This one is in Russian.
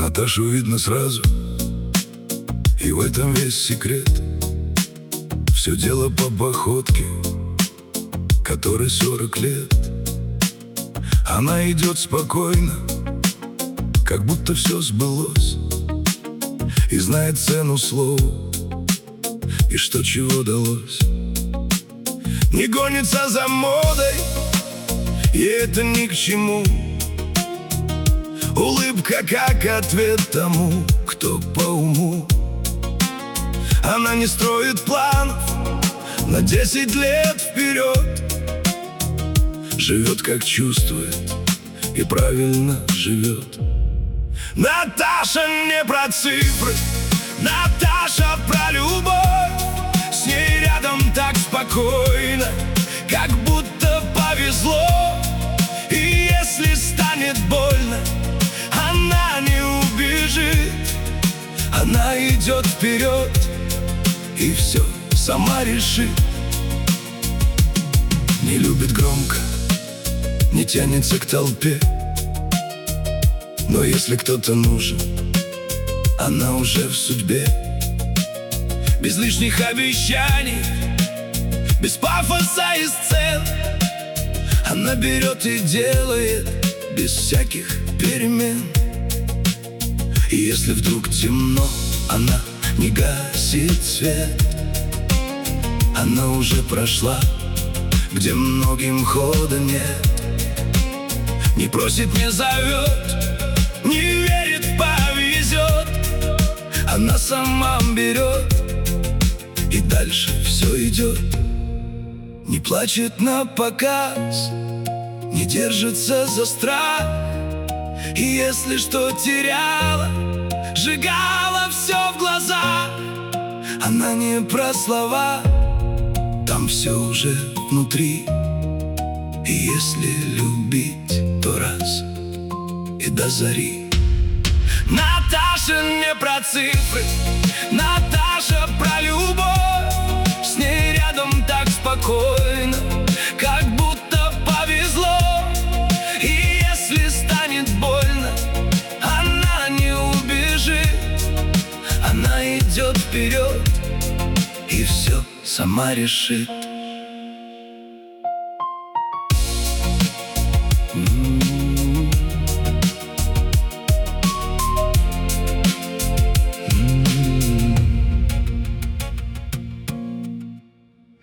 Наташу видно сразу, и в этом весь секрет. Все дело по походке, которой 40 лет. Она идет спокойно, как будто все сбылось, и знает цену слову, и что чего далось. Не гонится за модой, и это ни к чему. Улыбка как ответ тому, кто по уму. Она не строит планов на 10 лет вперед. Живет как чувствует и правильно живет. Наташа не про цифры, Наташа про любовь. С ней рядом так спокойно, как будто повезло. И если станет больно, она не убежит. Она идет вперед и все сама решит. Не любит громко, не тянется к толпе, но если кто-то нужен, она уже в судьбе. Без лишних обещаний, без пафоса и сцен, она берет и делает без всяких перемен. И если вдруг темно, она не гасит свет. Она уже прошла, где многим хода нет. Не просит, не зовет, не верит, повезет. Она сама берет, и дальше все идет. Не плачет на показ, не держится за страх. И если что теряла, сжигала все в глазах. Она не про слова, там все уже внутри. И если любить, то раз и до зари. Наташа не про цифры, Наташа про любовь. С ней рядом так спокойно, как будто повезло. И если станет больно, она не убежит. Она идет вперед и все сама решит.